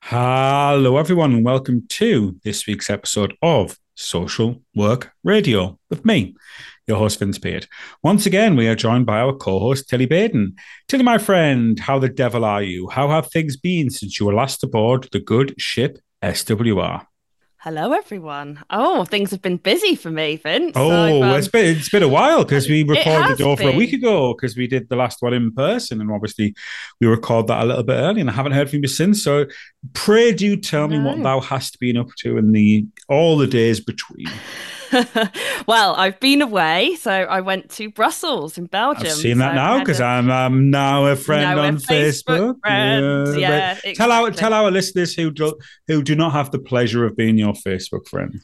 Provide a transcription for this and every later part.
Hello, everyone, and welcome to this week's episode of Social Work Radio with me, your host, Vince Beard. Once again, we are joined by our co host, Tilly Baden. Tilly, my friend, how the devil are you? How have things been since you were last aboard the good ship SWR? Hello, everyone. Oh, things have been busy for me, Vince. Oh, it's been a while because we It recorded has over a week been. ago because we did the last one in person, and obviously we recorded that a little bit early, and I haven't heard from you since. So, pray do I tell me what know. thou hast been up to in the all the days between. Well, I've been away, so I went to Brussels in I've Belgium. seen So that I now had because a I'm now a friend now a on Facebook Facebook. friend. But Yeah, tell exactly. our listeners who do not have the pleasure of being your Facebook friend.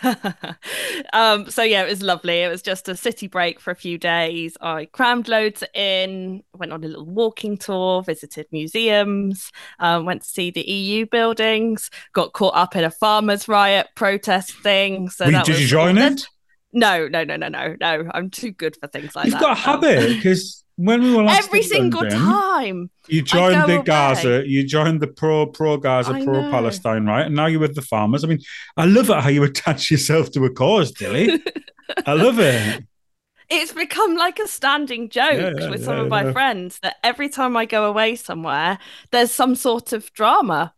So yeah, it was lovely. It was just a city break for a few days. I crammed loads in, went on a little walking tour, visited museums, went to see the EU buildings, got caught up in a farmers' riot protest thing. So that Did you was join all. it? No, no, no, no, no, no. I'm too good for things like You've that. got a habit because when we were last Every in single London, time you I joined go the away, Gaza, you joined the pro Gaza, I pro know. Palestine, right? And now you're with the farmers. I mean, I love it how you attach yourself to a cause, Dilly. I love it. It's become like a standing Yeah, joke yeah, with some yeah, of my yeah. friends that every time I go away somewhere, there's some sort of drama.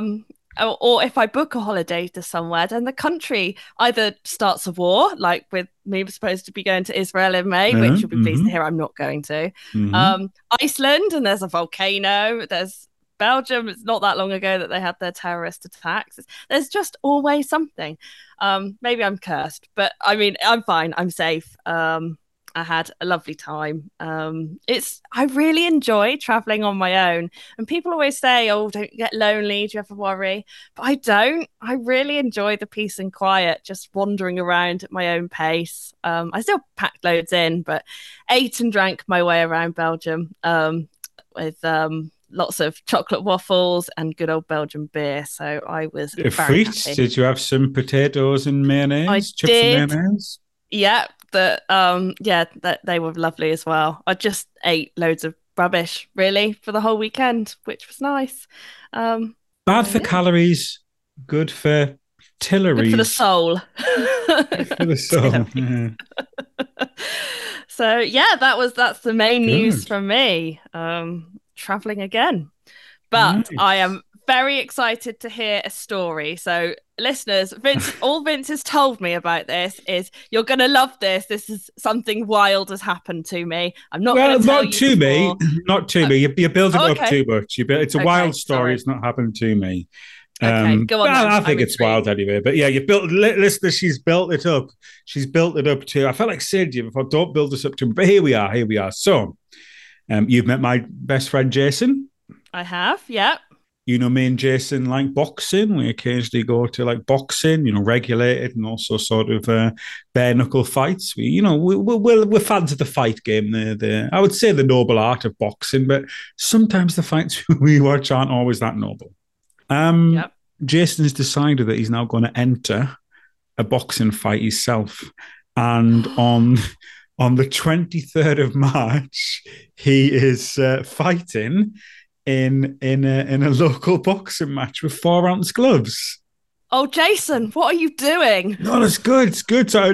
Or if I book a holiday to somewhere, then the country either starts a war, like with me supposed to be going to Israel in May, which you'll be pleased to Mm-hmm, hear I'm not going to. mm-hmm. Iceland, and there's a volcano. There's Belgium. It's not that long ago that they had their terrorist attacks. There's just always something. Maybe I'm cursed, but I mean, I'm fine. I'm safe. I had a lovely time. I really enjoy traveling on my own. And people always say, "Oh, don't get lonely. Do you ever worry?" But I don't. I really enjoy the peace and quiet, just wandering around at my own pace. I still packed loads in, but ate and drank my way around Belgium with lots of chocolate waffles and good old Belgian beer. So I was very Frites, happy. did you have some potatoes and I mayonnaise, chips and did. mayonnaise? Yeah, that they were lovely as well. I just ate loads of rubbish really for the whole weekend, which was nice. Bad So for yeah, calories, good for good for the Tillaries. soul. Good for the soul. Tillerings. Yeah. So yeah, that's the main news Good. from me. Traveling again. But I Nice. am very excited to hear a story. So, listeners, all Vince has told me about this is you're going to love this. This is something wild has happened to me. I'm not going Well, to tell not you to me. before. Not to Uh, me. You're building it oh, up okay. too much. It's a wild Okay. story. Sorry. It's not happened to me. Okay. Go on Well, then. I I'm think it's wild intrigued. anyway. But yeah, you built, listener, she's built it up. She's built it up too. I felt like saying to you before, don't build this up too much. But here we are. Here we are. So, you've met my best friend, Jason. I have. Yeah. You know, me and Jason like boxing. We occasionally go to like boxing, regulated and also sort of bare knuckle fights. We're fans of the fight game. I would say the noble art of boxing, but sometimes the fights we watch aren't always that noble. Um, Yep. Jason has decided that he's now going to enter a boxing fight himself, and on the 23rd of March, he is fighting in a local boxing match with 4 ounce gloves. Oh, Jason, what are you doing? No, that's good. It's good. So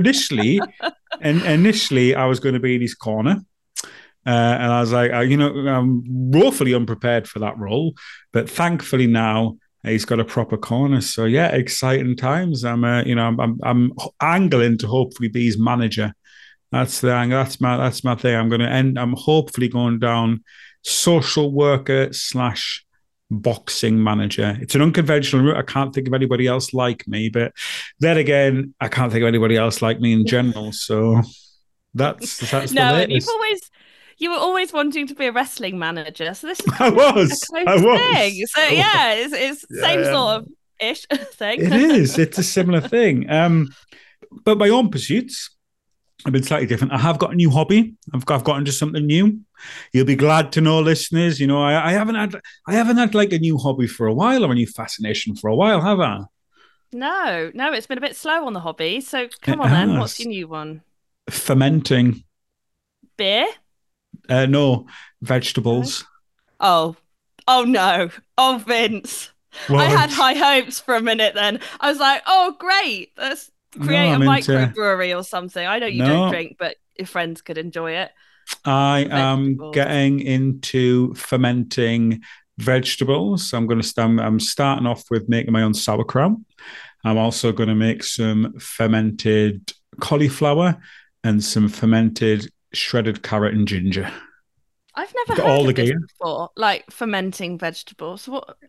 initially, I was going to be in his corner. And I was like, I'm woefully unprepared for that role, but thankfully now he's got a proper corner. So yeah, exciting times. I'm angling to hopefully be his manager. That's the angle. That's my thing. I'm hopefully going down social worker slash boxing manager. It's an unconventional route. I can't think of anybody else like me, but then again, I can't think of anybody else like me in general. So that's the No, and latest. you were always wanting to be a wrestling manager, so this is I kind of a was. I close thing. was. So I was. yeah, it's Yeah, same yeah. sort of ish thing. It is. It's a similar thing. But my own pursuits have been slightly different. I have got a new hobby. I've got into something new. You'll be glad to know, listeners. I haven't had like a new hobby for a while or a new fascination for a while, have I? No, no, it's been a bit slow on the hobby. So come It on then, what's has. your new one? Fermenting. Beer? No, No. vegetables. Oh, oh no. Oh, Vince. I had What? high hopes for a minute then. I was like, oh, great. Let's No, create a I'm into microbrewery or something. I know you don't no. drink, but your friends could enjoy it. I am Vegetables. getting into fermenting vegetables. I'm starting off with making my own sauerkraut. I'm also going to make some fermented cauliflower and some fermented shredded carrot and ginger. I've I've never got all heard the of this gear. before, like fermenting vegetables.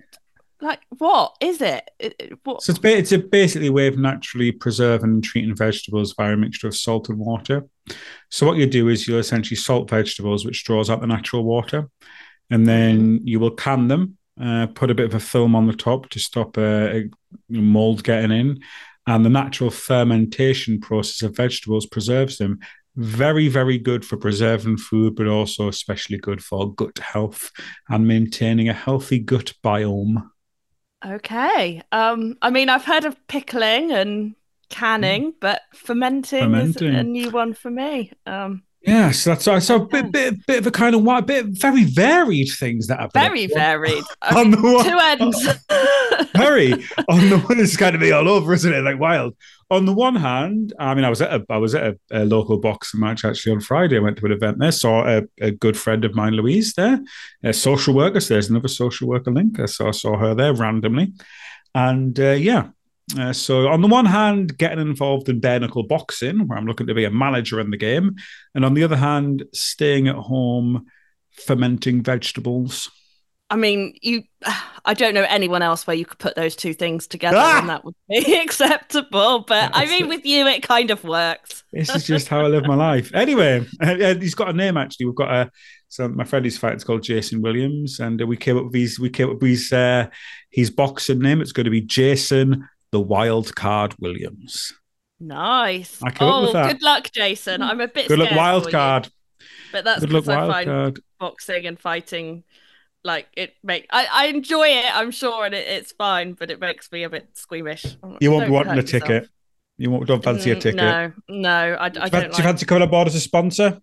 What is it? What? So it's basically a way of naturally preserving and treating vegetables via a mixture of salt and water. So what you do is you'll essentially salt vegetables, which draws out the natural water, and Mhm. then you will can them, put a bit of a film on the top to stop a mold getting in, and the natural fermentation process of vegetables preserves them. Very, very good for preserving food, but also especially good for gut health and maintaining a healthy gut biome. Okay. I mean, I've heard of pickling and canning, but fermenting is a Fermenting. new one for me. Yeah, so that's a Okay. bit of a kind of bit very varied things that I've been up Very to. varied. I On mean, the two one, ends. very on the one, it's kind of be all over, isn't it? Like wild. On the one hand, I mean, I was at a local boxing match actually on Friday. I went to an event there, saw a good friend of mine, Louise, there, a social worker. So there's another social worker link. I saw her there randomly, and yeah. So on the one hand, getting involved in bare knuckle boxing, where I'm looking to be a manager in the game, and on the other hand, staying at home fermenting vegetables. I mean, I don't know anyone else where you could put those two things together and Ah, that would be acceptable. But I that's mean, with you, it kind of works. this is just how I live my life. Anyway, he's got a name actually. We've got a so my friend is fighting. It's called Jason Williams, and we came up with his boxing name. It's going to be Jason the Wild Card Williams. Nice. I came up with Oh, that. good luck, Jason. I'm a bit Good luck, scared Wild for you, Card. but that's Good luck, because I Wild find Card. boxing and fighting like I enjoy it, I'm sure, and it's fine, but it makes me a bit squeamish. You won't be Don't wanting hurt a yourself. ticket. You won't don't fancy a ticket. No, I don't Do you like. fancy coming aboard as a sponsor?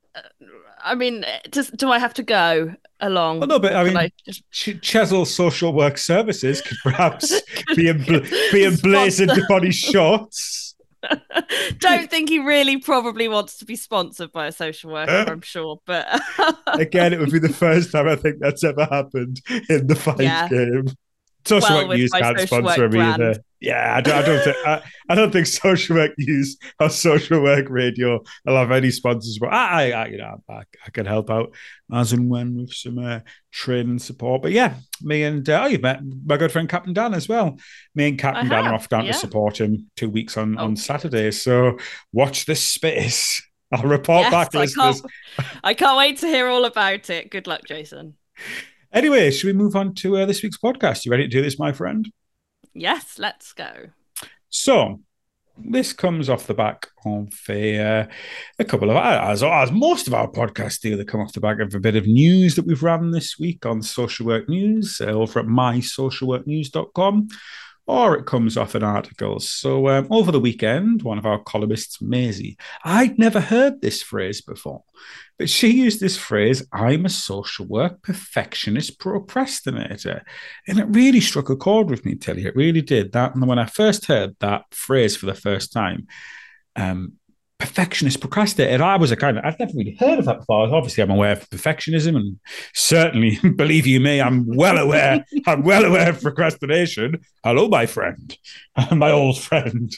I mean, do I have to go Well, along, no, but or I can mean, I just Chesil Social Work Services could perhaps be emblazoned sponsor? upon his shorts. Don't think he really probably wants to be sponsored by a social worker, I'm sure, but Again, it would be the first time I think that's ever happened in the fight yeah, game. Social well, Work with News my can't social sponsor work him either. brand. Yeah, I don't think Social Work News or Social Work Radio will have any sponsors, but I can help out as and when with some training support. But yeah, me and you've met my good friend Captain Dan as well. Me and I Captain Dan are have, off down to yeah. support him 2 weeks on Oh, good. Saturday. So watch this space. I'll report Yes, back, listeners. I can't wait to hear all about it. Good luck, Jason. Anyway, should we move on to this week's podcast? You ready to do this, my friend? Yes, let's go. So, this comes off the back of a couple of, as most of our podcasts do, they come off the back of a bit of news that we've ran this week on Social Work News over at mysocialworknews.com, or it comes off an article. So over the weekend, one of our columnists, Maisie, I'd never heard this phrase before, but she used this phrase, I'm a social work perfectionist procrastinator. And it really struck a chord with me, Tilly. It really did. That, and when I first heard that phrase for the first time, perfectionist procrastinator. I'd never really heard of that before. Obviously, I'm aware of perfectionism, and certainly, believe you me, I'm well aware of procrastination. Hello, my friend, my old friend.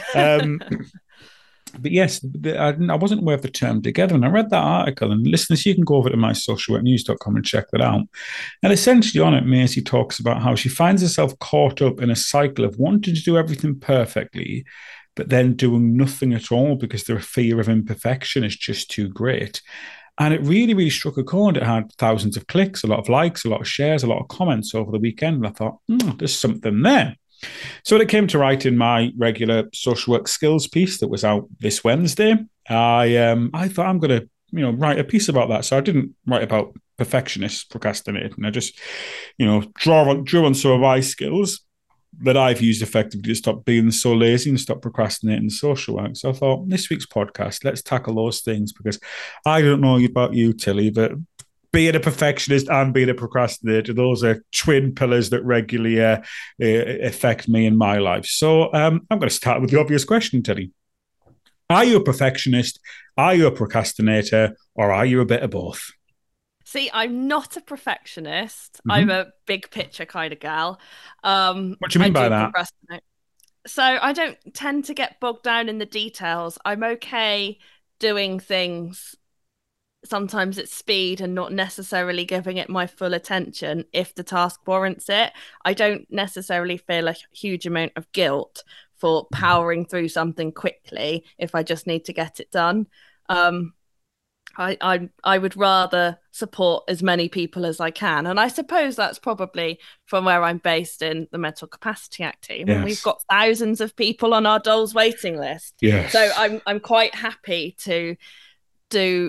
But yes, I wasn't aware of the term together. And I read that article, and listeners, you can go over to mysocialworknews.com and check that out. And essentially on it, Maisie talks about how she finds herself caught up in a cycle of wanting to do everything perfectly, but then doing nothing at all because the fear of imperfection is just too great. And it really, really struck a chord. It had thousands of clicks, a lot of likes, a lot of shares, a lot of comments over the weekend. And I thought, there's something there. So when it came to writing my regular social work skills piece that was out this Wednesday, I thought I'm going to write a piece about that. So I didn't write about perfectionist procrastinating. I just drew on some of my skills that I've used effectively to stop being so lazy and stop procrastinating social work. So I thought this week's podcast, let's tackle those things, because I don't know about you, Tilly, but being a perfectionist and being a procrastinator, those are twin pillars that regularly affect me in my life. So I'm going to start with the obvious question, Teddy. Are you a perfectionist? Are you a procrastinator? Or are you a bit of both? See, I'm not a perfectionist. I'm Mm-hmm. a big picture kind of gal. What do you I mean by do that? procrastinate. So I don't tend to get bogged down in the details. I'm okay doing things sometimes at speed and not necessarily giving it my full attention if the task warrants it. I don't necessarily feel a huge amount of guilt for powering through something quickly if I just need to get it done. Um, I would rather support as many people as I can, and I suppose that's probably from where I'm based in the Mental Capacity Act team, and we've Yes. got thousands of people on our DOLS waiting list. So Yes. I'm quite happy to do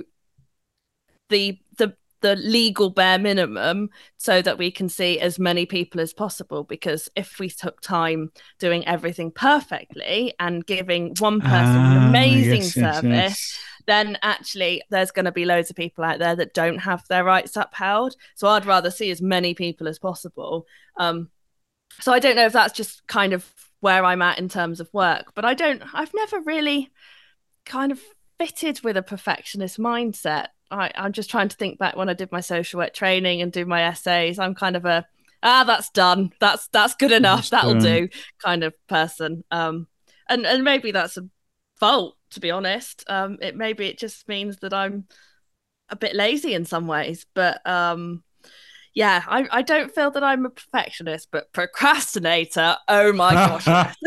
the legal bare minimum so that we can see as many people as possible, because if we took time doing everything perfectly and giving one person an amazing Yes, yes, service, yes. then actually there's going to be loads of people out there that don't have their rights upheld. So I'd rather see as many people as possible. So I don't know if that's just kind of where I'm at in terms of work, but I've never really kind of fitted with a perfectionist mindset. I'm just trying to think back when I did my social work training and do my essays. I'm kind of a that's done. That's good enough. Just, That'll do kind of person. And maybe that's a fault, to be honest. It just means that I'm a bit lazy in some ways, but yeah, I don't feel that I'm a perfectionist, but procrastinator. Oh my gosh, yes.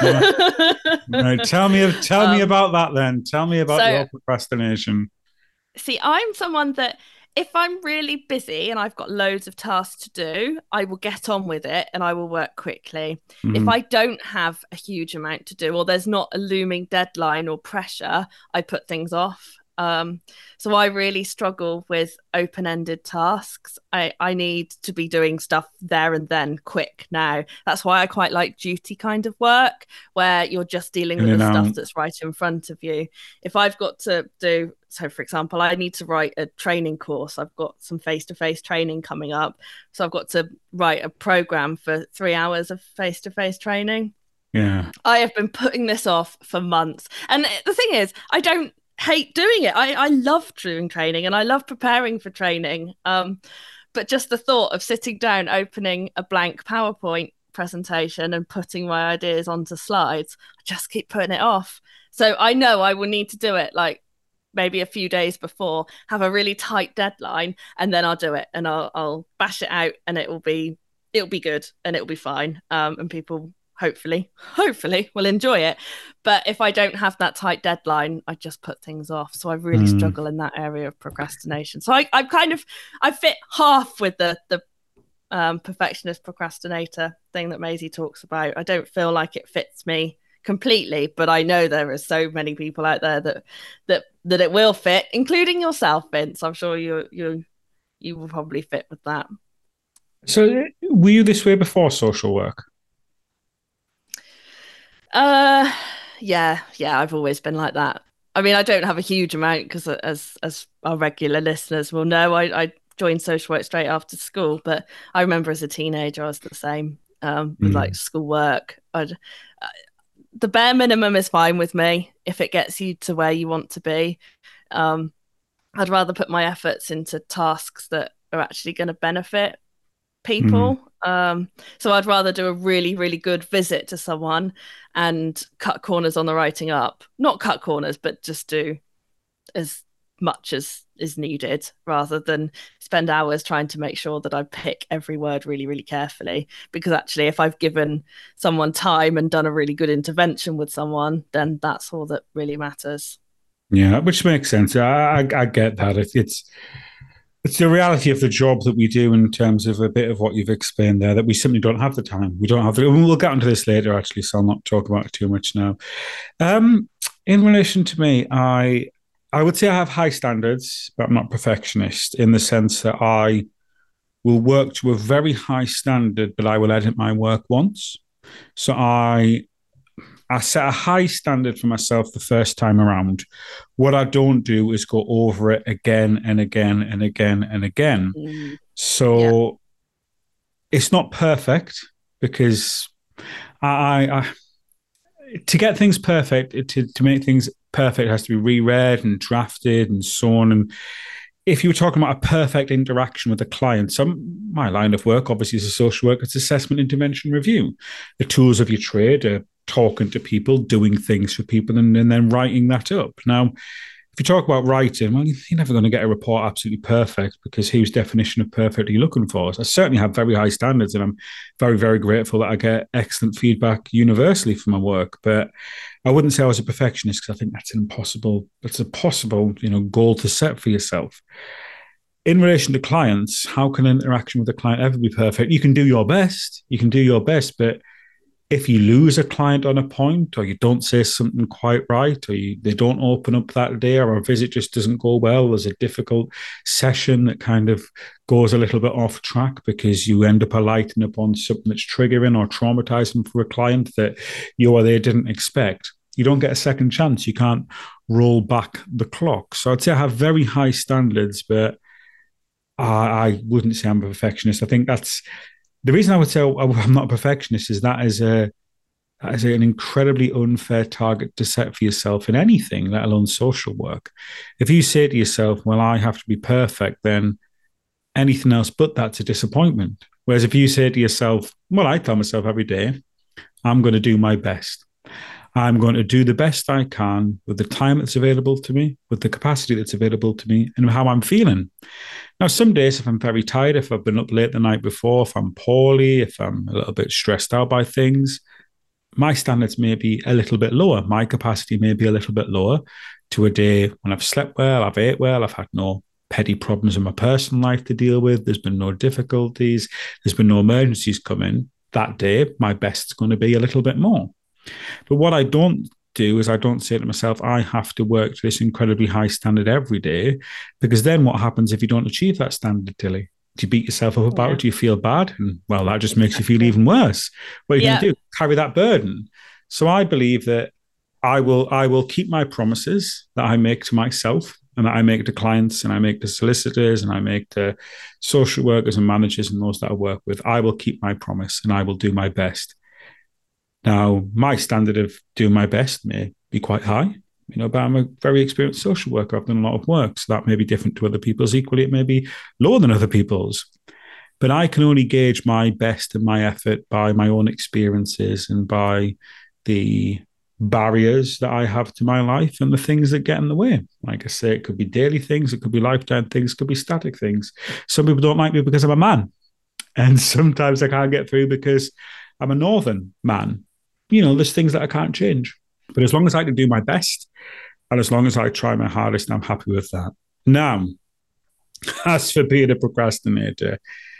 Right. Tell me about that then. Tell me about So your procrastination. see, I'm someone that if I'm really busy and I've got loads of tasks to do, I will get on with it and I will work quickly. If Mm-hmm. I don't have a huge amount to do or there's not a looming deadline or pressure, I put things off. So I really struggle with open-ended tasks. I need to be doing stuff there and then, quick now. That's why I quite like duty kind of work, where you're just dealing In with the and stuff out. that's right in front of you. If I've got to do, so for example, I need to write a training course. I've got some face-to-face training coming up. So I've got to write a program for 3 hours of face-to-face training. Yeah. I have been putting this off for months. And the thing is, I don't hate doing it. I love doing training and I love preparing for training. But just the thought of sitting down, opening a blank PowerPoint presentation and putting my ideas onto slides, I just keep putting it off. So I know I will need to do it like maybe a few days before, have a really tight deadline, and then I'll do it and I'll bash it out and it'll be good and it'll be fine. And people hopefully will enjoy it. But if I don't have that tight deadline, I just put things off. So I really Mm. struggle in that area of procrastination. So I kind of I fit half with the perfectionist procrastinator thing that Maisie talks about. I don't feel like it fits me completely, but I know there are so many people out there that it will fit, including yourself, Vince. I'm sure you will probably fit with that. So, were you this way before social work? Uh, yeah, I've always been like that. I mean, I don't have a huge amount because, as our regular listeners will know, I joined social work straight after school. But I remember as a teenager, I was the same with like Mm. schoolwork. The bare minimum is fine with me if it gets you to where you want to be. Um, I'd rather put my efforts into tasks that are actually going to benefit Mm. people. So I'd rather do a really, really good visit to someone and cut corners on the writing up. Not cut corners, but just do as much as is needed rather than spend hours trying to make sure that I pick every word really, really carefully. Because actually, if I've given someone time and done a really good intervention with someone, then that's all that really matters. Yeah, which makes sense. I get that. It's the reality of the job that we do in terms of a bit of what you've explained there, that we simply don't have the time. We don't have the. We'll get onto this later, actually, so I'll not talk about it too much now. Um, in relation to me, I would say I have high standards, but I'm not a perfectionist in the sense that I will work to a very high standard, but I will edit my work once. So I set a high standard for myself the first time around. What I don't do is go over it again and again and again and again. Mm, yeah. So it's not perfect because I to get things perfect, to make things perfect, it has to be reread and drafted and so on. And if you were talking about a perfect interaction with a client, my line of work obviously is a social work, it's assessment, intervention, review. The tools of your trade are talking to people, doing things for people, and then writing that up. Now, if you talk about writing, well, you're never going to get a report absolutely perfect because whose definition of perfect are you looking for? So I certainly have very high standards, and I'm very, very grateful that I get excellent feedback universally for my work. But I wouldn't say I was a perfectionist because I think that's a possible, goal to set for yourself. In relation to clients, how can an interaction with a client ever be perfect? You can do your best. You can do your best, but if you lose a client on a point, or you don't say something quite right, or they don't open up that day, or a visit just doesn't go well, there's a difficult session that kind of goes a little bit off track because you end up alighting upon something that's triggering or traumatizing for a client that you or they didn't expect, you don't get a second chance. You can't roll back the clock. So I'd say I have very high standards, but I wouldn't say I'm a perfectionist. I think that's the reason I would say I'm not a perfectionist is an incredibly unfair target to set for yourself in anything, let alone social work. If you say to yourself, well, I have to be perfect, then anything else but that's a disappointment. Whereas if you say to yourself, well, I tell myself every day, I'm going to do my best. I'm going to do the best I can with the time that's available to me, with the capacity that's available to me, and how I'm feeling. Now, some days, if I'm very tired, if I've been up late the night before, if I'm poorly, if I'm a little bit stressed out by things, my standards may be a little bit lower. My capacity may be a little bit lower to a day when I've slept well, I've ate well, I've had no petty problems in my personal life to deal with. There's been no difficulties. There's been no emergencies come in. That day, my best is going to be a little bit more. But what I don't do is I don't say to myself, I have to work to this incredibly high standard every day, because then what happens if you don't achieve that standard, Tilly? Do you beat yourself up about it? Do you feel bad? And well, that just makes you feel even worse. What are you going to do? Carry that burden. So I believe that I will keep my promises that I make to myself and that I make to clients and I make to solicitors and I make to social workers and managers and those that I work with. I will keep my promise and I will do my best. Now, my standard of doing my best may be quite high, but I'm a very experienced social worker. I've done a lot of work, so that may be different to other people's. Equally, it may be lower than other people's. But I can only gauge my best and my effort by my own experiences and by the barriers that I have to my life and the things that get in the way. Like I say, it could be daily things, it could be lifetime things, it could be static things. Some people don't like me because I'm a man. And sometimes I can't get through because I'm a northern man. There's things that I can't change. But as long as I can do my best and as long as I try my hardest, I'm happy with that. Now, as for being a procrastinator,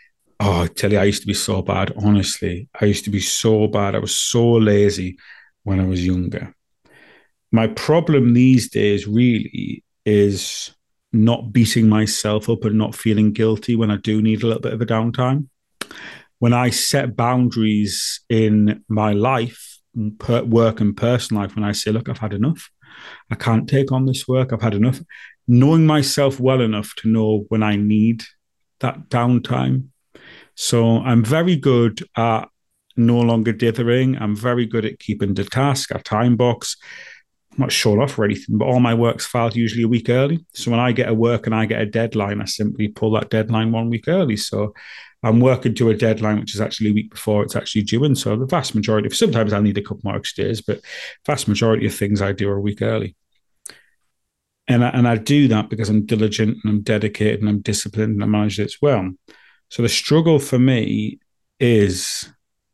I tell you, I used to be so bad. Honestly, I used to be so bad. I was so lazy when I was younger. My problem these days really is not beating myself up and not feeling guilty when I do need a little bit of a downtime. When I set boundaries in my life, work and personal life, when I say, look, I've had enough. I can't take on this work. I've had enough. Knowing myself well enough to know when I need that downtime. So I'm very good at no longer dithering. I'm very good at keeping to task, a time box. I'm not short off or anything, but all my work's filed usually a week early. So when I get a work and I get a deadline, I simply pull that deadline 1 week early. So I'm working to a deadline, which is actually a week before it's actually due. And so the vast majority of, sometimes I'll need a couple more extra days, but vast majority of things I do are a week early. And I do that because I'm diligent and I'm dedicated and I'm disciplined and I manage it well. So the struggle for me is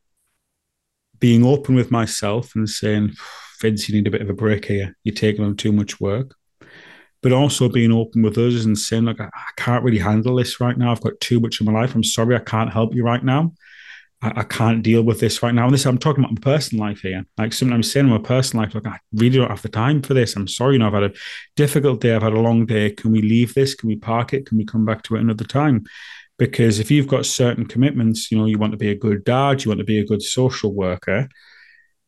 being open with myself and saying, Vince, you need a bit of a break here. You're taking on too much work. But also being open with others and saying, like, I can't really handle this right now. I've got too much in my life. I'm sorry, I can't help you right now. I can't deal with this right now. And this, I'm talking about my personal life here. Like sometimes saying in my personal life, like, I really don't have the time for this. I'm sorry, I've had a difficult day. I've had a long day. Can we leave this? Can we park it? Can we come back to it another time? Because if you've got certain commitments, you want to be a good dad, you want to be a good social worker,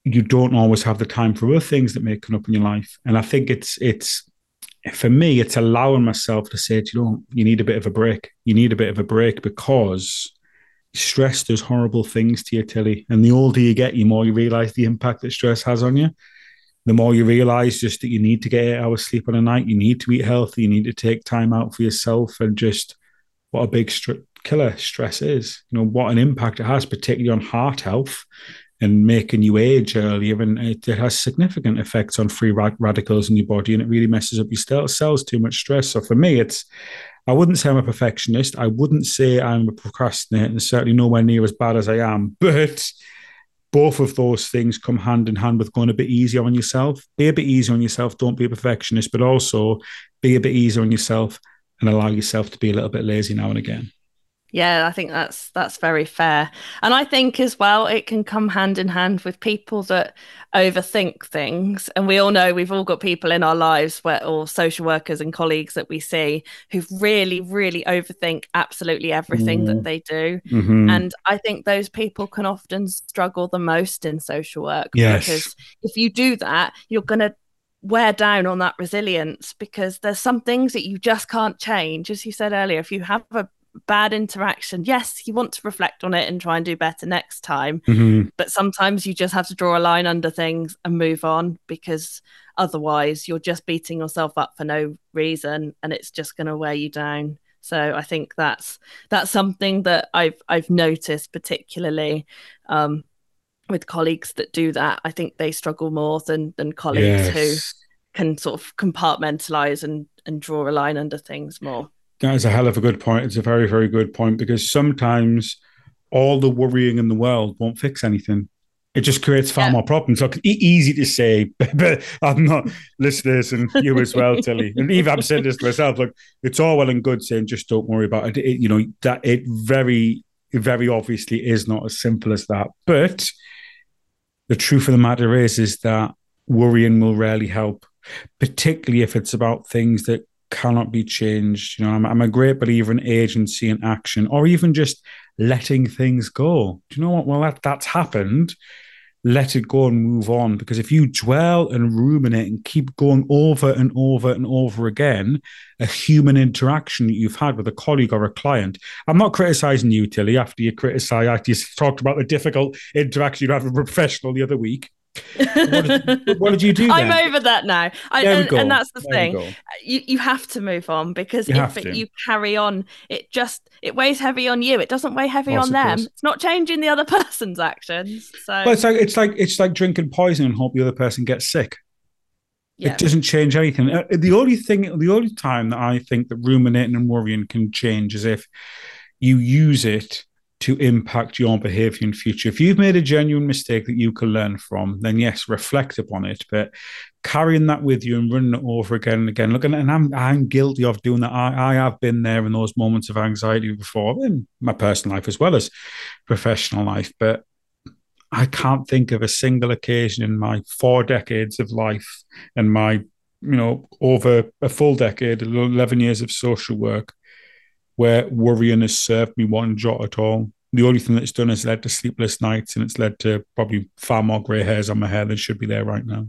you don't always have the time for other things that may come up in your life. And I think it's for me, it's allowing myself to say, you need a bit of a break. You need a bit of a break because stress does horrible things to you, Tilly. And the older you get, the more you realize the impact that stress has on you. The more you realize just that you need to get 8 hours sleep on a night, you need to eat healthy, you need to take time out for yourself, and just what a big killer stress is. What an impact it has, particularly on heart health and making you age earlier. And it has significant effects on free radicals in your body, and it really messes up your cells, too much stress. So for me, I wouldn't say I'm a perfectionist. I wouldn't say I'm a procrastinator, and certainly nowhere near as bad as I am. But both of those things come hand in hand with going a bit easier on yourself. Be a bit easier on yourself. Don't be a perfectionist, but also be a bit easier on yourself and allow yourself to be a little bit lazy now and again. Yeah, I think that's very fair. And I think as well, it can come hand in hand with people that overthink things. And we all know we've all got people in our lives or social workers and colleagues that we see who really, really overthink absolutely everything that they do. Mm-hmm. And I think those people can often struggle the most in social work. Yes. Because if you do that, you're going to wear down on that resilience, because there's some things that you just can't change. As you said earlier, if you have a bad interaction, yes, you want to reflect on it and try and do better next time. Mm-hmm. But sometimes you just have to draw a line under things and move on, because otherwise you're just beating yourself up for no reason, and it's just going to wear you down. So I think that's something that I've noticed, particularly with colleagues that do that. I think they struggle more than colleagues who can sort of compartmentalize and draw a line under things more. That is a hell of a good point. It's a very, very good point, because sometimes all the worrying in the world won't fix anything. It just creates far more problems. Look, easy to say, but I'm not listeners, and you as well, Tilly. And even I'm saying this to myself. Look, it's all well and good saying just don't worry about it. That it very, very obviously is not as simple as that. But the truth of the matter is that worrying will rarely help, particularly if it's about things that cannot be changed. I'm a great believer in agency and action, or even just letting things go. Do you know what? Well, that's happened. Let it go and move on. Because if you dwell and ruminate and keep going over and over and over again, a human interaction that you've had with a colleague or a client. I'm not criticizing you, Tilly, after you talked about the difficult interaction you had with a professional the other week. What did you do then? I'm over that now. And that's the thing. You have to move on, because if you carry on, it weighs heavy on you. It doesn't weigh heavy on them. It's not changing the other person's actions. So it's like drinking poison and hope the other person gets sick. Yeah. It doesn't change anything. The only time that I think that ruminating and worrying can change is if you use it to impact your behavior in future. If you've made a genuine mistake that you can learn from, then yes, reflect upon it. But carrying that with you and running it over again and again, and I'm guilty of doing that. I have been there in those moments of anxiety before, in my personal life as well as professional life. But I can't think of a single occasion in my 4 decades of life and my, over a full decade, 11 years of social work, where worrying has served me one jot at all. The only thing that's done is led to sleepless nights, and it's led to probably far more grey hairs on my hair than should be there right now.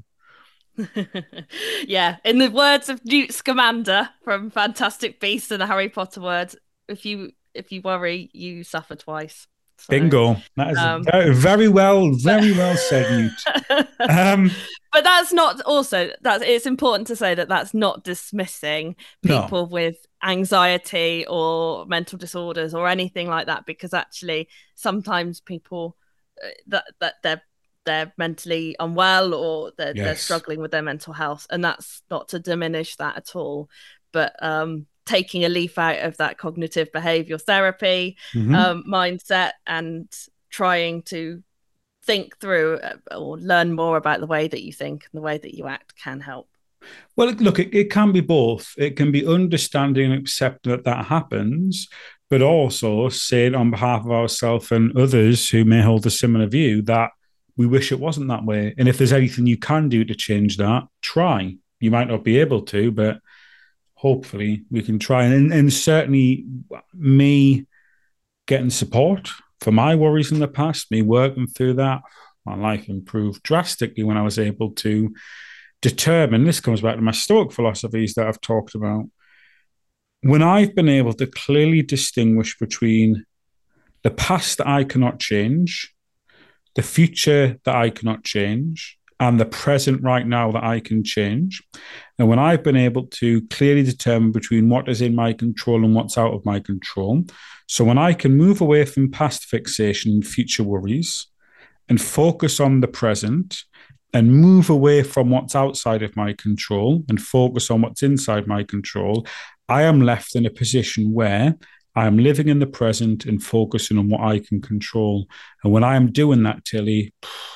Yeah, in the words of Newt Scamander from Fantastic Beasts and the Harry Potter words, if you worry, you suffer twice. So, bingo. That is very well said, Newt. But that's not it's important to say that that's not dismissing people with anxiety or mental disorders or anything like that, because actually sometimes people that they're mentally unwell, or they're struggling with their mental health, and that's not to diminish that at all. But taking a leaf out of that cognitive behavioral therapy mindset and trying to think through or learn more about the way that you think and the way that you act can help. Well, look, it can be both. It can be understanding and accepting that happens, but also saying on behalf of ourselves and others who may hold a similar view that we wish it wasn't that way. And if there's anything you can do to change that, try. You might not be able to, but hopefully we can try. And certainly me getting support for my worries in the past, me working through that, My life improved drastically when I was able to determine, this comes back to my Stoic philosophies that I've talked about, when I've been able to clearly distinguish between the past that I cannot change, the future that I cannot change, and the present right now that I can change. And when I've been able to clearly determine between what is in my control and what's out of my control, so when I can move away from past fixation and future worries and focus on the present and move away from what's outside of my control and focus on what's inside my control, I am left in a position where I am living in the present and focusing on what I can control. And when I am doing that, Tilly,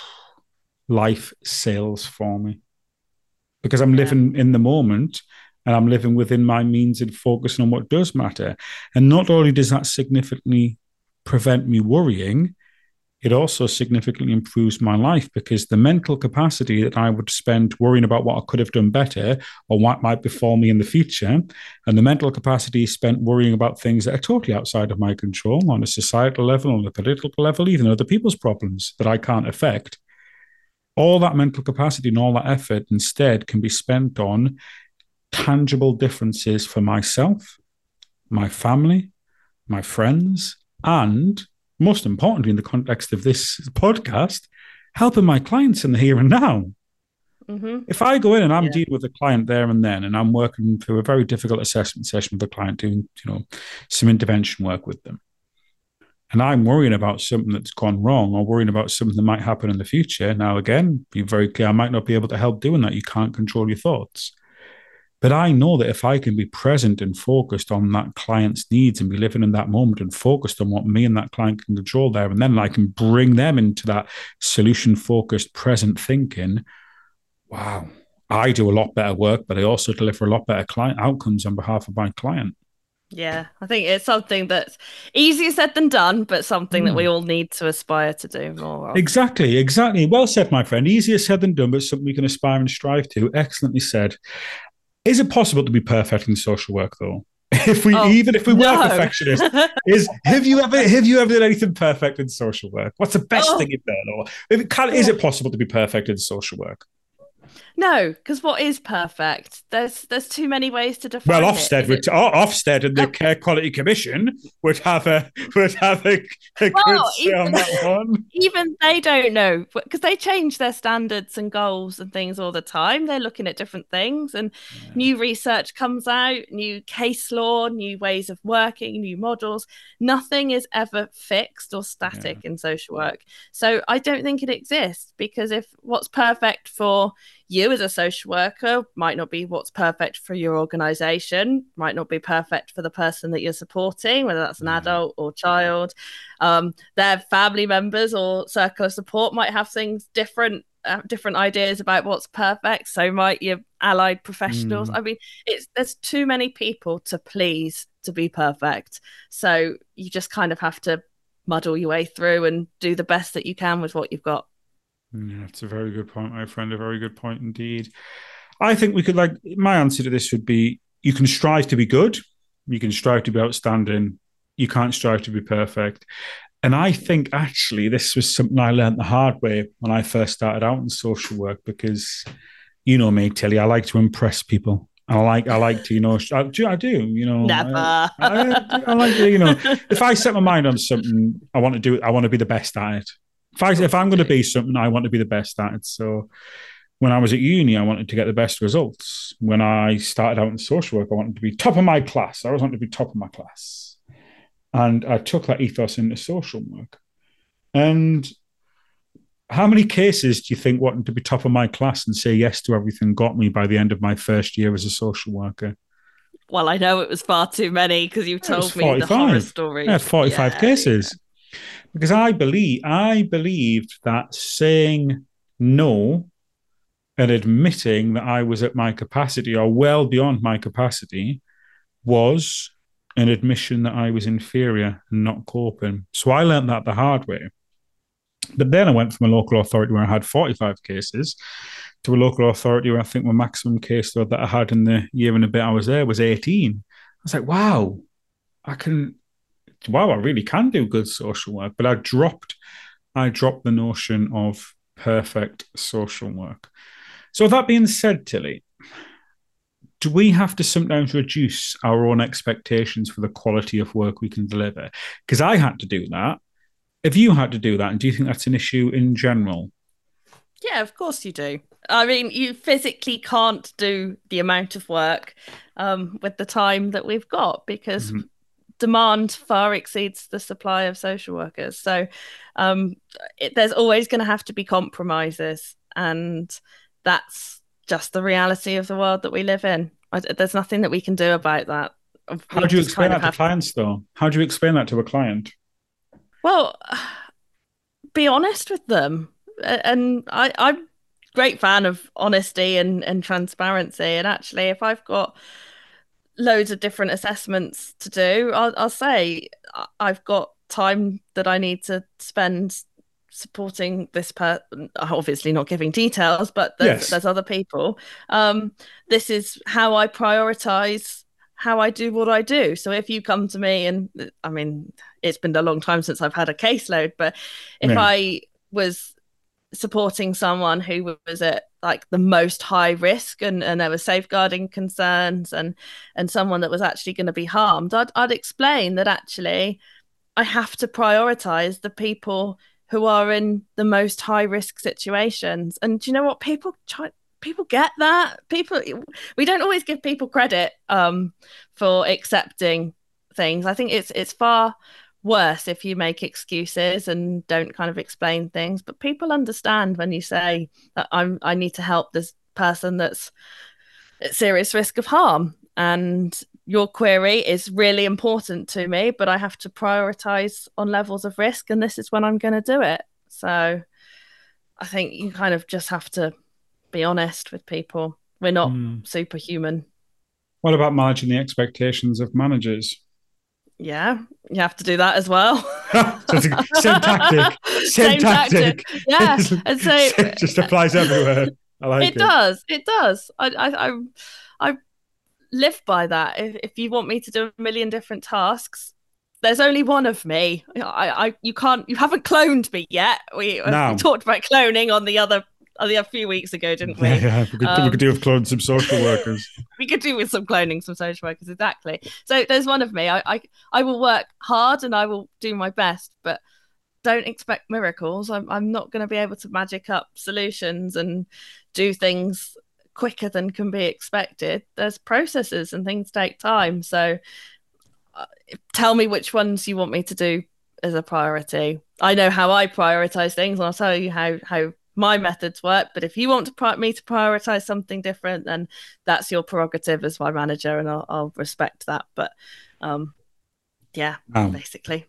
life sails for me because I'm living in the moment and I'm living within my means and focusing on what does matter. And not only does that significantly prevent me worrying, it also significantly improves my life because the mental capacity that I would spend worrying about what I could have done better or what might befall me in the future, and the mental capacity spent worrying about things that are totally outside of my control on a societal level, on a political level, even other people's problems that I can't affect, all that mental capacity and all that effort instead can be spent on tangible differences for myself, my family, my friends, and most importantly, in the context of this podcast, helping my clients in the here and now. Mm-hmm. If I go in and I'm dealing with a client there and then, and I'm working through a very difficult assessment session with the client, doing some intervention work with them, and I'm worrying about something that's gone wrong or worrying about something that might happen in the future. Now, again, be very clear, I might not be able to help doing that. You can't control your thoughts. But I know that if I can be present and focused on that client's needs and be living in that moment and focused on what me and that client can control there, and then I can bring them into that solution-focused present thinking, wow, I do a lot better work, but I also deliver a lot better client outcomes on behalf of my client. Yeah, I think it's something that's easier said than done, but something that we all need to aspire to do more of. Exactly. Well said, my friend. Easier said than done, but something we can aspire and strive to. Excellently said. Is it possible to be perfect in social work, though? If we were perfectionists, have you ever done anything perfect in social work? What's the best thing you've done? Or is it possible to be perfect in social work? No, because what is perfect? There's too many ways to define Ofsted it. Ofsted and the Care Quality Commission would have a good say on that one. Even they don't know because they change their standards and goals and things all the time. They're looking at different things, and new research comes out, new case law, new ways of working, new models. Nothing is ever fixed or static in social work. So I don't think it exists, because if what's perfect for you as a social worker might not be what's perfect for your organization, might not be perfect for the person that you're supporting, whether that's an adult or child. Their family members or circle of support might have things different ideas about what's perfect. So might your allied professionals. I mean, there's too many people to please to be perfect. So you just kind of have to muddle your way through and do the best that you can with what you've got. Yeah, it's a very good point, my friend. A very good point indeed. I think we could, my answer to this would be, you can strive to be good. You can strive to be outstanding. You can't strive to be perfect. And I think actually this was something I learned the hard way when I first started out in social work, because you know me, Tilly, I like to impress people. I like to, I do, Never. I like to, if I set my mind on something, I want to do it. I want to be the best at it. If I'm going to be something, I want to be the best at it. So when I was at uni, I wanted to get the best results. When I started out in social work, I wanted to be top of my class. I always wanted to be top of my class. And I took that ethos into social work. And how many cases do you think wanting to be top of my class and say yes to everything got me by the end of my first year as a social worker? Well, I know it was far too many, because you've told me the horror stories. I had 45 cases. Yeah. Because I believed that saying no and admitting that I was at my capacity or well beyond my capacity was an admission that I was inferior and not coping. So I learned that the hard way. But then I went from a local authority where I had 45 cases to a local authority where I think my maximum caseload that I had in the year and a bit I was there was 18. I was like, wow, I really can do good social work. But I dropped the notion of perfect social work. So that being said, Tilly, do we have to sometimes reduce our own expectations for the quality of work we can deliver? Because I had to do that. Have you had to do that? And do you think that's an issue in general? Yeah, of course you do. I mean, you physically can't do the amount of work with the time that we've got because Mm-hmm. demand far exceeds the supply of social workers. So there's always going to have to be compromises. And that's just the reality of the world that we live in. There's nothing that we can do about that. How We do you just explain kind of that to have clients, though? How do you explain that to a client? well, be honest with them. And I'm a great fan of honesty and transparency. And actually, if I've got loads of different assessments to do, I'll say I've got time that I need to spend supporting this person. Obviously, not giving details, but Yes. there's other people. This is how I prioritize how I do what I do. So if you come to me, and I mean, it's been a long time since I've had a caseload, but if Yeah. I was supporting someone who was at like the most high risk and there were safeguarding concerns and someone that was actually going to be harmed, I'd explain that actually I have to prioritize the people who are in the most high risk situations. And do you know what? People get that. We don't always give people credit for accepting things. I think it's far worse if you make excuses and don't kind of explain things. But people understand when you say that I need to help this person that's at serious risk of harm. And your query is really important to me, but I have to prioritize on levels of risk, and this is when I'm going to do it. So I think you kind of just have to be honest with people. We're not Mm. superhuman. What about managing the expectations of managers? Yeah, you have to do that as well. So it's same tactic. Same Same tactic. tactic. Yeah. And so It just applies everywhere. I like it it. does. It does. I live by that. If you want me to do a million different tasks, there's only one of me. You haven't cloned me yet. We Now, talked about cloning on a few weeks ago, didn't yeah, we? yeah, we could do with cloning some social workers. We could do with some cloning some social workers, exactly. So there's one of me. I will work hard and I will do my best, but don't expect miracles. I'm not going to be able to magic up solutions and do things quicker than can be expected. There's processes and things take time. So tell me which ones you want me to do as a priority. I know how I prioritize things, and I'll tell you how my methods work. But if you want me to prioritize something different, then that's your prerogative as my manager, and I'll respect that. But yeah, basically.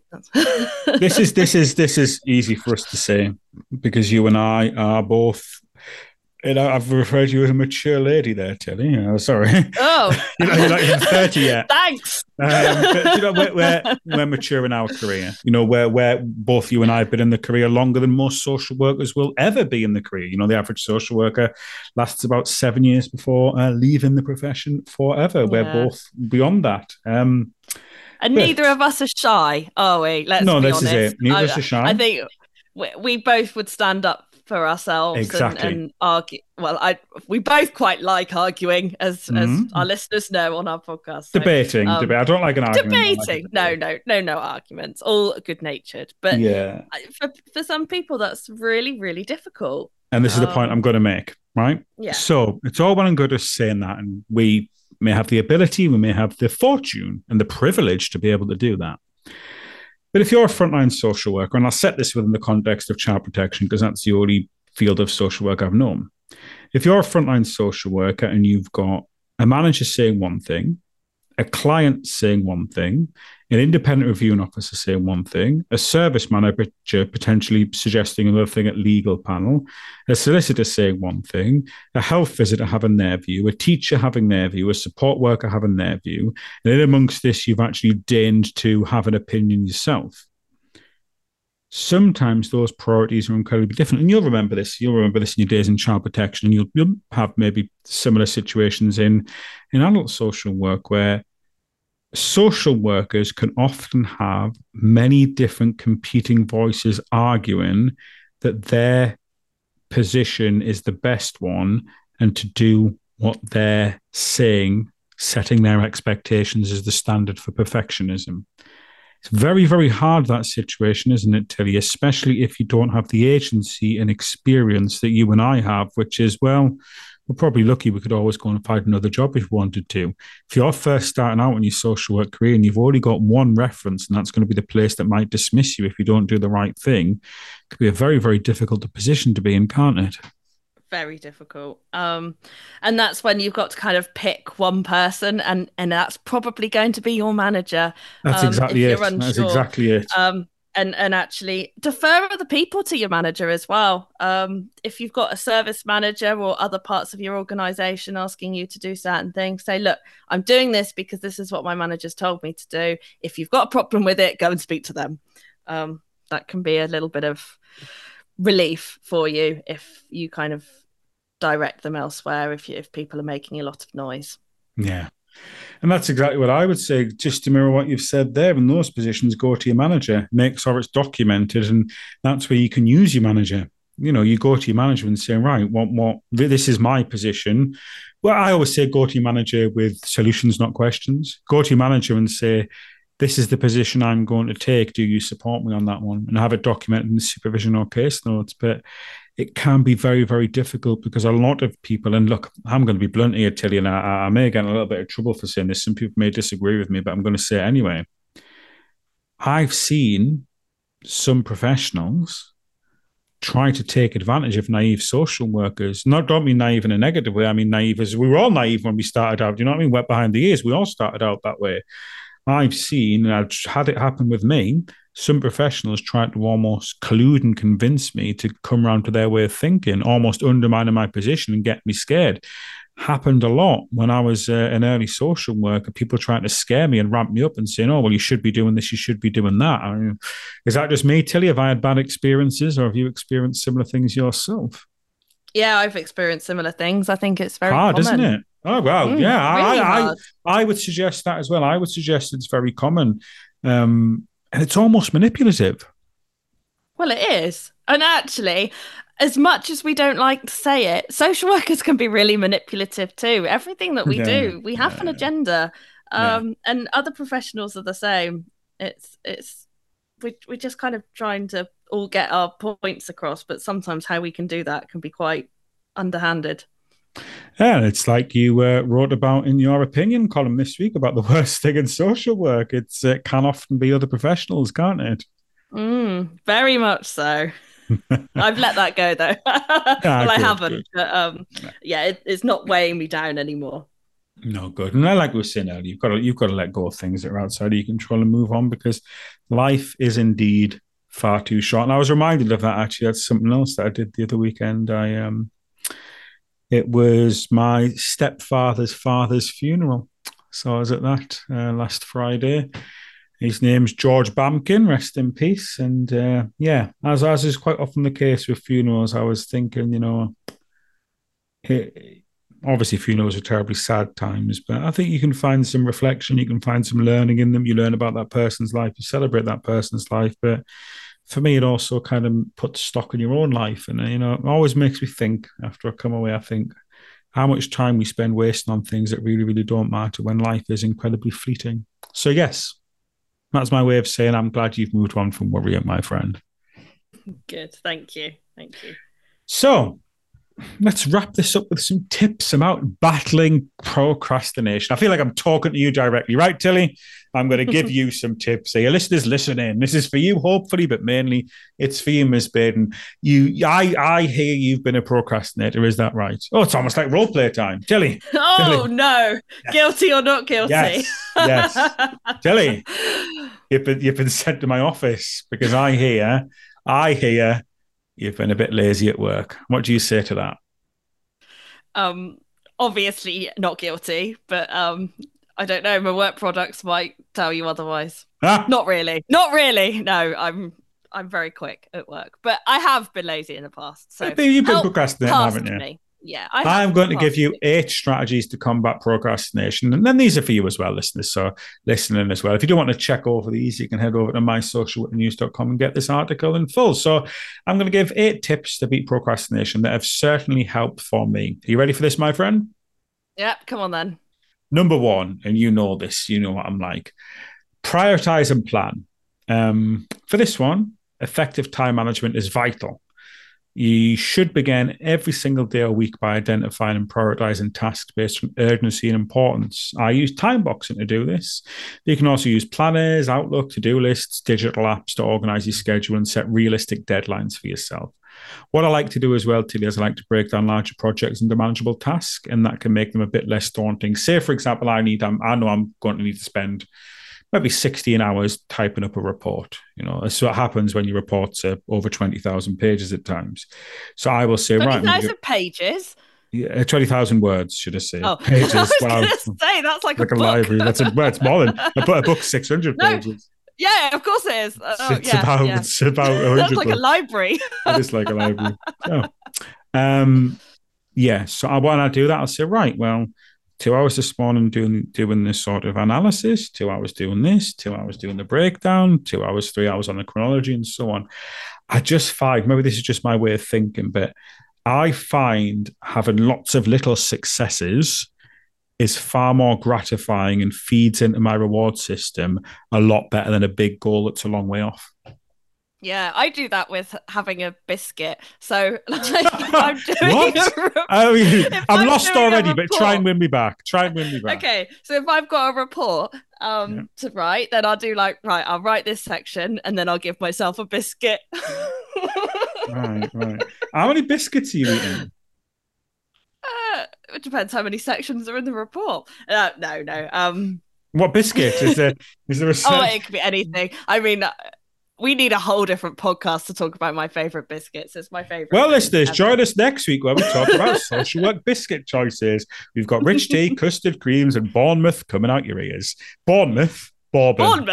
This is easy for us to say because you and I are both. I've referred to you as a mature lady there, Tilly. Sorry. Oh, You're not even 30 yet. Thanks. But we're mature in our career. Where both you and I have been in the career longer than most social workers will ever be in the career. The average social worker lasts about 7 years before leaving the profession forever. Yeah. We're both beyond that. And neither of us are shy, are we? Let's be honest. This is it. Neither of us are shy. I think we both would stand up for ourselves and argue. Well, we both quite like arguing, as our listeners know on our podcast. So, debating. I don't like an argument. Debating. No arguments. All good natured. But yeah, for some people, that's really, really difficult. And this is the point I'm going to make, right? Yeah. So it's all well and good us saying that, and we may have the ability, we may have the fortune and the privilege to be able to do that. But if you're a frontline social worker, and I'll set this within the context of child protection because that's the only field of social work I've known. If you're a frontline social worker and you've got a manager saying one thing, a client saying one thing, an independent reviewing officer saying one thing, a service manager potentially suggesting another thing at legal panel, a solicitor saying one thing, a health visitor having their view, a teacher having their view, a support worker having their view, and in amongst this, you've actually deigned to have an opinion yourself. Sometimes those priorities are incredibly different. And you'll remember this. You'll remember this in your days in child protection, and you'll have maybe similar situations in adult social work where social workers can often have many different competing voices arguing that their position is the best one and to do what they're saying, setting their expectations as the standard for perfectionism. It's very, very hard, that situation, isn't it, Tilly? Especially if you don't have the agency and experience that you and I have, which is, well, we're probably lucky we could always go and find another job if we wanted to. If you're first starting out in your social work career and you've already got one reference, and that's going to be the place that might dismiss you if you don't do the right thing, it could be a very, very difficult position to be in, can't it? Very difficult. And that's when you've got to kind of pick one person, and that's probably going to be your manager. That's exactly if it. you're unsure. That's exactly it. And actually defer other people to your manager as well. If you've got a service manager or other parts of your organization asking you to do certain things, say, look, I'm doing this because this is what my manager's told me to do. If you've got a problem with it, go and speak to them. That can be a little bit of relief for you if you kind of direct them elsewhere if people are making a lot of noise. Yeah. And that's exactly what I would say. Just to mirror what you've said there, in those positions, go to your manager, make sure it's documented, and that's where you can use your manager. You go to your manager and say, right, what this is my position. Well, I always say go to your manager with solutions, not questions. Go to your manager and say, this is the position I'm going to take. Do you support me on that one? And have it documented in the supervision or case notes. But it can be very, very difficult because a lot of people, and look, I'm going to be blunt here, Tilly, and I may get in a little bit of trouble for saying this. Some people may disagree with me, but I'm going to say it anyway. I've seen some professionals try to take advantage of naive social workers. Don't mean naive in a negative way. I mean naive as we were all naive when we started out. Do you know what I mean? Wet behind the ears. We all started out that way. I've seen, and I've had it happen with me, some professionals tried to almost collude and convince me to come around to their way of thinking, almost undermining my position and get me scared. Happened a lot when I was an early social worker, people trying to scare me and ramp me up and saying, oh, well, you should be doing this, you should be doing that. I mean, is that just me, Tilly? Have I had bad experiences, or have you experienced similar things yourself? Yeah, I've experienced similar things. I think it's very hard, common. Isn't it? Oh, well, yeah. Really I would suggest that as well. I would suggest it's very common. And it's almost manipulative. Well, it is. And actually, as much as we don't like to say it, social workers can be really manipulative too. Everything that we do, we have an agenda. And other professionals are the same. We're just kind of trying to all get our points across, but sometimes how we can do that can be quite underhanded. Yeah, it's like you wrote about in your opinion column this week about the worst thing in social work. It can often be other professionals, can't it? Very much so. I've let that go though. Well, I haven't. But, it's not weighing me down anymore. No, good. And like we were saying earlier, you've got to let go of things that are outside of your control and move on, because life is indeed far too short. And I was reminded of that actually. That's something else that I did the other weekend. It was my stepfather's father's funeral. So I was at that last Friday. His name's George Bamkin, rest in peace. And as is quite often the case with funerals, I was thinking, obviously funerals are terribly sad times, but I think you can find some reflection, you can find some learning in them. You learn about that person's life, you celebrate that person's life. But for me, it also kind of puts stock in your own life. And, it always makes me think after I come away, I think how much time we spend wasting on things that really, really don't matter when life is incredibly fleeting. So, yes, that's my way of saying I'm glad you've moved on from worrying, my friend. Good. Thank you. Thank you. So, let's wrap this up with some tips about battling procrastination. I feel like I'm talking to you directly, right, Tilly? I'm going to give you some tips. So your listeners, listen in. This is for you, hopefully, but mainly it's for you, Miss Baden. I hear you've been a procrastinator. Is that right? Oh, it's almost like role play time. Tilly. Oh, Tilly. no. Yes. Guilty or not guilty? Yes. Tilly, you've been sent to my office because I hear you've been a bit lazy at work. What do you say to that? Obviously not guilty, but I don't know. My work products might tell you otherwise. Not really. No, I'm very quick at work, but I have been lazy in the past. So you've been procrastinating, haven't you? Me. Yeah, I'm going to give you 8 strategies to combat procrastination. And then these are for you as well, listeners. So listening as well. If you do want to check over these, you can head over to mysocialworknews.com and get this article in full. So I'm going to give 8 tips to beat procrastination that have certainly helped for me. Are you ready for this, my friend? Yep, come on then. Number 1, and you know this, you know what I'm like. Prioritize and plan. For this one, effective time management is vital. You should begin every single day or week by identifying and prioritizing tasks based on urgency and importance. I use time boxing to do this. You can also use planners, Outlook, to-do lists, digital apps to organize your schedule and set realistic deadlines for yourself. What I like to do as well, Tilly, is I like to break down larger projects into manageable tasks, and that can make them a bit less daunting. Say, for example, I know I'm going to need to spend maybe 16 hours typing up a report. That's what happens when your reports are over 20,000 pages at times. So I will say, 20,000 pages? Yeah, 20,000 words, should I say. Oh, pages. I was going to say, that's like a book. Library. It's more than a book, 600 pages. Yeah, of course it is. It's about 100 That's like a library. It is like a library. So, so when I do that, I'll say, right, well, 2 hours this morning doing this sort of analysis, 2 hours doing this, 2 hours doing the breakdown, 2 hours, 3 hours on the chronology and so on. I just find, maybe this is just my way of thinking, but I find having lots of little successes is far more gratifying and feeds into my reward system a lot better than a big goal that's a long way off. Yeah, I do that with having a biscuit. So like, I'm doing what? I'm lost already, but try and win me back. Okay, so if I've got a report to write, then I'll do I'll write this section and then I'll give myself a biscuit. Right. How many biscuits are you eating? It depends how many sections are in the report. No. What biscuit? Is there a it could be anything. I mean, we need a whole different podcast to talk about my favorite biscuits. It's my favorite. Well, listeners, join us next week where we talk about social work biscuit choices. We've got rich tea, custard creams, and Bournemouth coming out your ears. Bournemouth. Bourbon.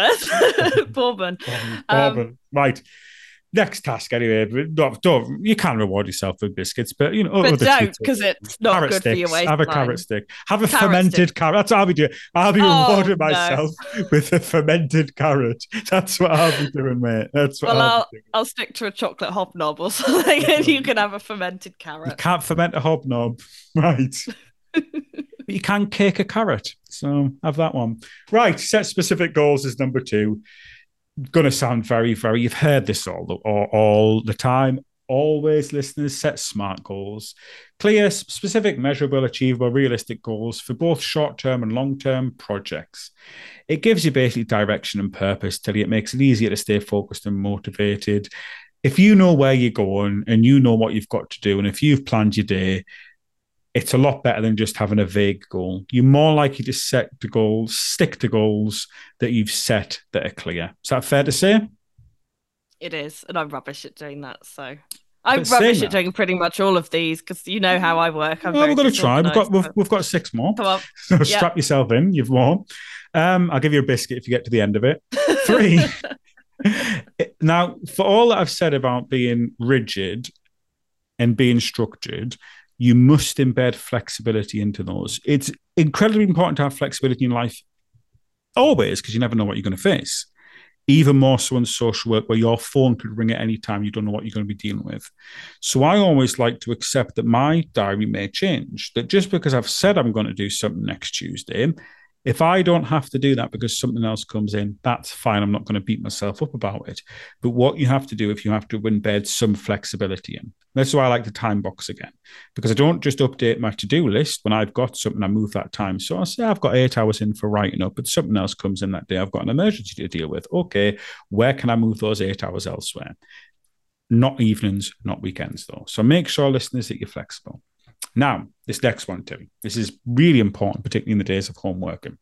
Right. Next task, anyway. You can reward yourself with biscuits, but but don't, because it's not good for your waistline. Have a carrot stick. Have a fermented carrot. That's what I'll be doing. I'll be rewarding myself with a fermented carrot. That's what I'll be doing, mate. That's what I'll stick to a chocolate hobnob or something, and you can have a fermented carrot. You can't ferment a hobnob, right? But you can cake a carrot, so have that one. Right. Set specific goals is number 2. Going to sound very, very, you've heard this all the time. Always, listeners, set SMART goals. Clear, specific, measurable, achievable, realistic goals for both short-term and long-term projects. It gives you basically direction and purpose, Tilly. It makes it easier to stay focused and motivated. If you know where you're going and you know what you've got to do, and if you've planned your day, it's a lot better than just having a vague goal. You're more likely to stick to goals that you've set that are clear. Is that fair to say? It is, and I'm rubbish at doing that. So I'm rubbish at doing pretty much all of these because you know how I work. We're going to try. We've got 6 more. Come on, so strap yourself in. You've won. I'll give you a biscuit if you get to the end of it. 3. Now, for all that I've said about being rigid and being structured, you must embed flexibility into those. It's incredibly important to have flexibility in life always, because you never know what you're going to face. Even more so in social work, where your phone could ring at any time. You don't know what you're going to be dealing with. So I always like to accept that my diary may change, that just because I've said I'm going to do something next Tuesday, if I don't have to do that because something else comes in, that's fine. I'm not going to beat myself up about it. But what you have to do, if you have to embed some flexibility in. That's why I like the time box again, because I don't just update my to-do list. When I've got something, I move that time. So I say I've got 8 hours in for writing up, but something else comes in that day. I've got an emergency to deal with. Okay, where can I move those 8 hours elsewhere? Not evenings, not weekends, though. So make sure, listeners, that you're flexible. Now, this next one, Tim, this is really important, particularly in the days of home working.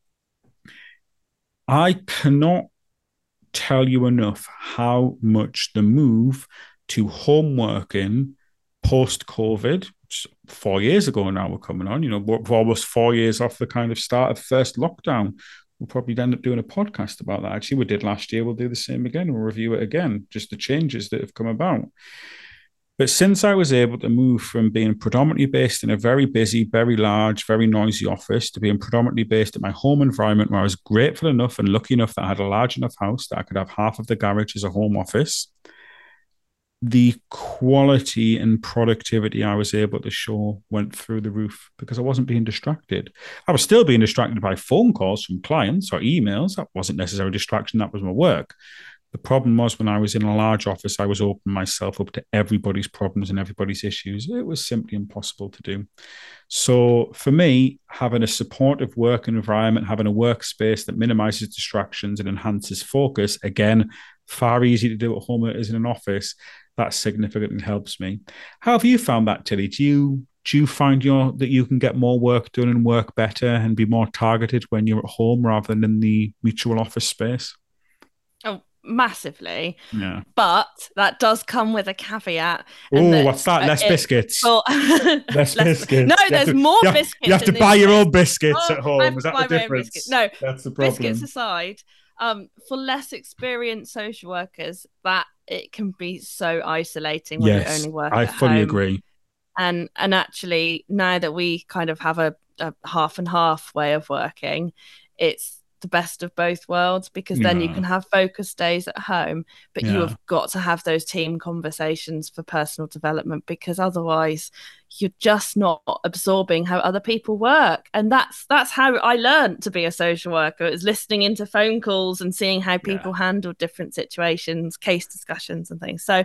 I cannot tell you enough how much the move to home working post-COVID, 4 years ago now we're coming on, we're almost 4 years off the kind of start of first lockdown. We'll probably end up doing a podcast about that. Actually, we did last year. We'll do the same again. We'll review it again, just the changes that have come about. But since I was able to move from being predominantly based in a very busy, very large, very noisy office to being predominantly based at my home environment, where I was grateful enough and lucky enough that I had a large enough house that I could have half of the garage as a home office, the quality and productivity I was able to show went through the roof because I wasn't being distracted. I was still being distracted by phone calls from clients or emails. That wasn't necessarily a distraction, that was my work. The problem was when I was in a large office, I was opening myself up to everybody's problems and everybody's issues. It was simply impossible to do. So for me, having a supportive work environment, having a workspace that minimizes distractions and enhances focus, again, far easier to do at home as in an office, that significantly helps me. How have you found that, Tilly? Do you find that you can get more work done and work better and be more targeted when you're at home rather than in the mutual office space? Oh, massively. Yeah. But that does come with a caveat. And Oh, that what's that? Less biscuits. Well, less biscuits. No, there's more biscuits. You have to buy your own biscuits at home. Is that the difference? No, that's the problem. Biscuits aside, for less experienced social workers, that it can be so isolating when you only work I at fully home. agree. And actually, now that we kind of have a half and half way of working, it's the best of both worlds, because then you can have focus days at home, but you have got to have those team conversations for personal development, because otherwise you're just not absorbing how other people work. And that's how I learned to be a social worker, is listening into phone calls and seeing how people handle different situations, case discussions and things. So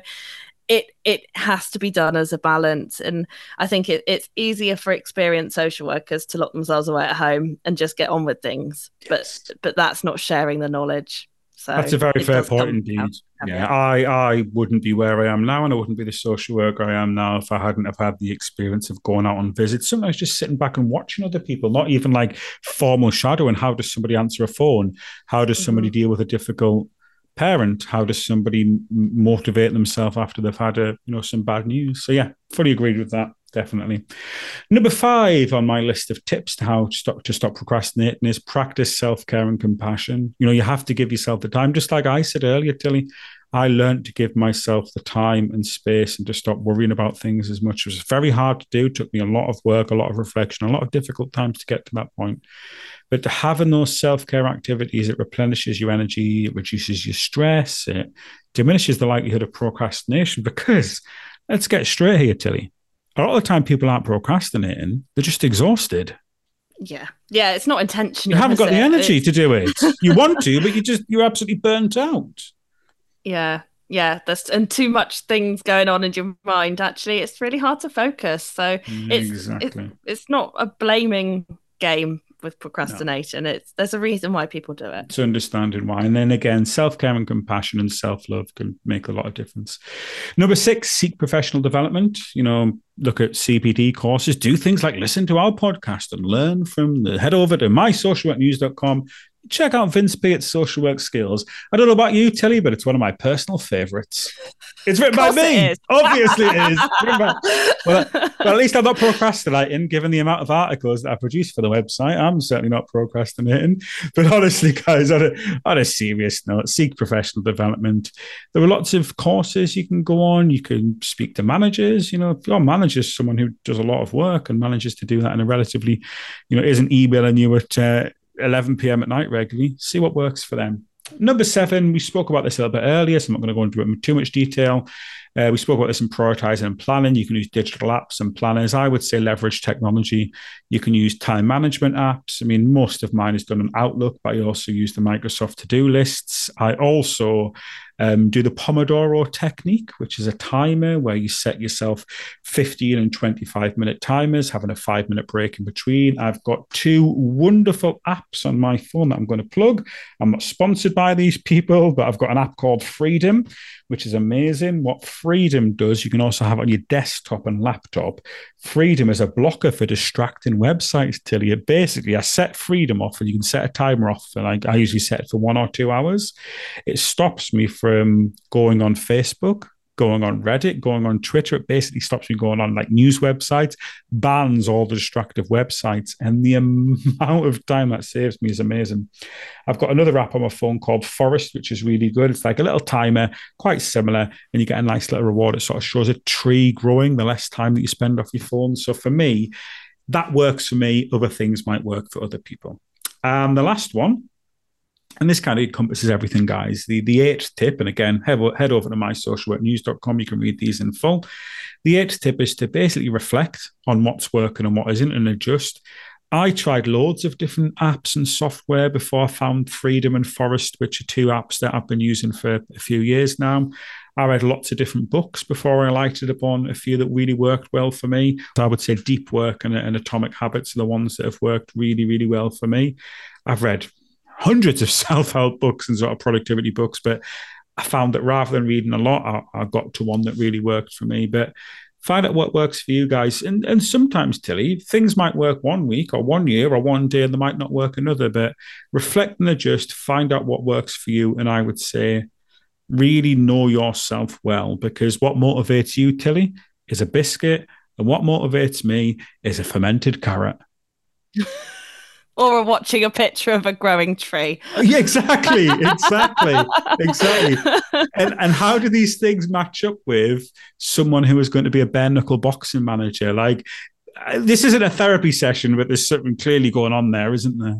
it has to be done as a balance. And I think it's easier for experienced social workers to lock themselves away at home and just get on with things. Yes. But that's not sharing the knowledge. So that's a very fair point indeed. I wouldn't be where I am now, and I wouldn't be the social worker I am now if I hadn't have had the experience of going out on visits. Sometimes just sitting back and watching other people, not even like formal shadowing. How does somebody answer a phone? How does somebody deal with a difficult parent? How does somebody motivate themselves after they've had some bad news? So yeah, fully agreed with that. Definitely. Number 5 on my list of tips to how to stop procrastinating is practice self-care and compassion. You have to give yourself the time. Just like I said earlier, Tilly, I learned to give myself the time and space and to stop worrying about things as much. It was very hard to do. It took me a lot of work, a lot of reflection, a lot of difficult times to get to that point. But having those self-care activities, it replenishes your energy, it reduces your stress, it diminishes the likelihood of procrastination. Because, let's get straight here, Tilly, a lot of the time people aren't procrastinating, they're just exhausted. Yeah, it's not intentional. You haven't got the energy to do it. You want to, but you're absolutely burnt out. Yeah, and too much things going on in your mind. Actually, it's really hard to focus. So it's not a blaming game with procrastination. No. There's a reason why people do it. It's understanding why. And then again, self-care and compassion and self-love can make a lot of difference. Number 6, seek professional development. Look at CPD courses, do things like listen to our podcast and learn from head over to mysocialworknews.com. Check out Vince Peart's Social Work Skills. I don't know about you, Tilly, but it's one of my personal favorites. It's written by me. Obviously it is. Well, at least I'm not procrastinating, given the amount of articles that I produce for the website. I'm certainly not procrastinating. But honestly, guys, on a serious note, seek professional development. There are lots of courses you can go on. You can speak to managers. If your manager is someone who does a lot of work and manages to do that in a relatively, isn't emailing you at 11 p.m. at night regularly, see what works for them. Number 7, we spoke about this a little bit earlier, so I'm not going to go into it in too much detail. We spoke about this in prioritizing and planning. You can use digital apps and planners. I would say leverage technology. You can use time management apps. I mean, most of mine is done on Outlook, but I also use the Microsoft to-do lists. I also do the Pomodoro technique, which is a timer where you set yourself 15 and 25-minute timers, having a 5-minute break in between. I've got 2 wonderful apps on my phone that I'm going to plug. I'm not sponsored by these people, but I've got an app called Freedom, which is amazing. What Freedom does, you can also have on your desktop and laptop. Freedom is a blocker for distracting websites, Tilly. I set Freedom off, and you can set a timer off, and I usually set it for 1 or 2 hours. It stops me from going on Facebook, going on Reddit, going on Twitter. It basically stops me going on like news websites, bans all the destructive websites, and the amount of time that saves me is amazing. I've got another app on my phone called Forest, which is really good. It's like a little timer, quite similar, and you get a nice little reward. It sort of shows a tree growing the less time that you spend off your phone. So for me, that works for me. Other things might work for other people. The last one, and this kind of encompasses everything, guys. The eighth tip, and again, head over to mysocialworknews.com. You can read these in full. The eighth tip is to basically reflect on what's working and what isn't and adjust. I tried loads of different apps and software before I found Freedom and Forest, which are two apps that I've been using for a few years now. I read lots of different books before I lighted upon a few that really worked well for me. I would say Deep Work and Atomic Habits are the ones that have worked really, really well for me. I've read hundreds of self-help books and sort of productivity books, but I found that rather than reading a lot, I got to one that really worked for me. But find out what works for you guys. And sometimes, Tilly, things might work 1 week or 1 year or 1 day, and they might not work another. But reflect and adjust, find out what works for you. And I would say, really know yourself well, because what motivates you, Tilly, is a biscuit. And what motivates me is a fermented carrot. Or watching a picture of a growing tree. Yeah, exactly. And how do these things match up with someone who is going to be a bare knuckle boxing manager? Like, this isn't a therapy session, but there's something clearly going on there, isn't there?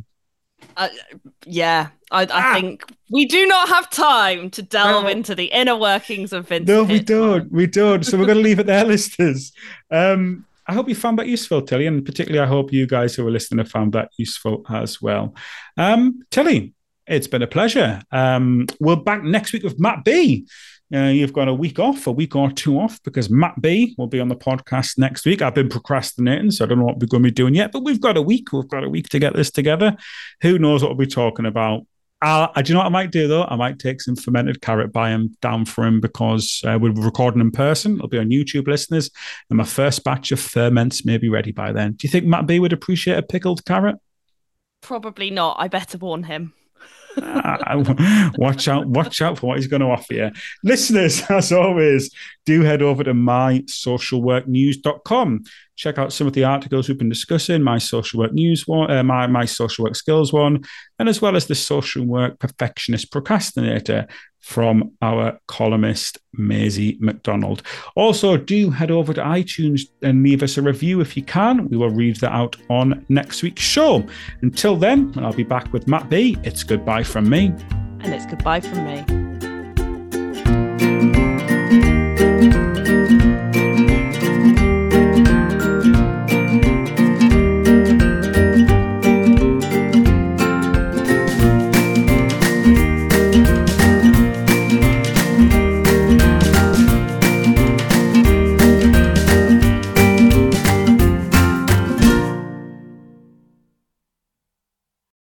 I think we do not have time to delve into the inner workings of Vince. No, we don't. So we're going to leave it there, listeners. I hope you found that useful, Tilly, and particularly I hope you guys who are listening have found that useful as well. Tilly, it's been a pleasure. We're back next week with Matt B. You've got a week or two off, because Matt B will be on the podcast next week. I've been procrastinating, so I don't know what we're going to be doing yet, but we've got a week. We've got a week to get this together. Who knows what we'll be talking about? Do you know what I might do, though? I might take some fermented carrot down for him, because we're recording in person. It'll be on YouTube, listeners, and my first batch of ferments may be ready by then. Do you think Matt B would appreciate a pickled carrot? Probably not. I better warn him. Watch out for what he's going to offer you. Listeners, as always, do head over to mysocialworknews.com. Check out some of the articles we've been discussing, my social work news one, my social work skills one, and as well as the social work perfectionist procrastinator from our columnist, Maisie McDonald. Also, do head over to iTunes and leave us a review if you can. We will read that out on next week's show. Until then, I'll be back with Matt B. It's goodbye from me. And it's goodbye from me.